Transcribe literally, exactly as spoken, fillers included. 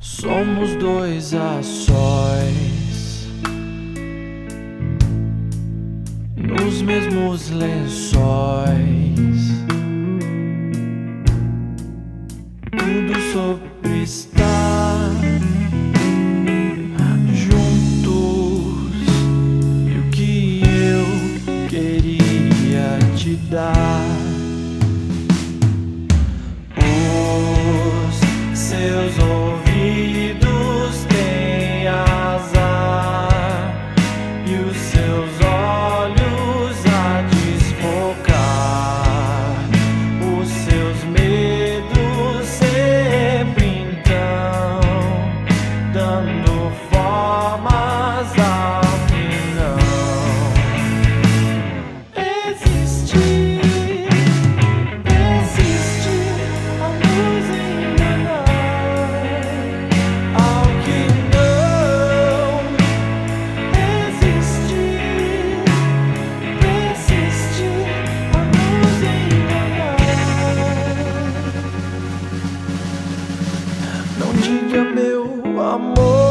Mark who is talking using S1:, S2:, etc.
S1: Somos dois a sós, nos mesmos lençóis, tudo sobre estar juntos. E o que eu queria te dar, os seus ouvidos têm azar e os seus olhos a desfocar, os seus medos sempre então dando formas ao que não existir. Existe a luz em ao que não existir, persistir, a luz enganar. Não diga meu amor.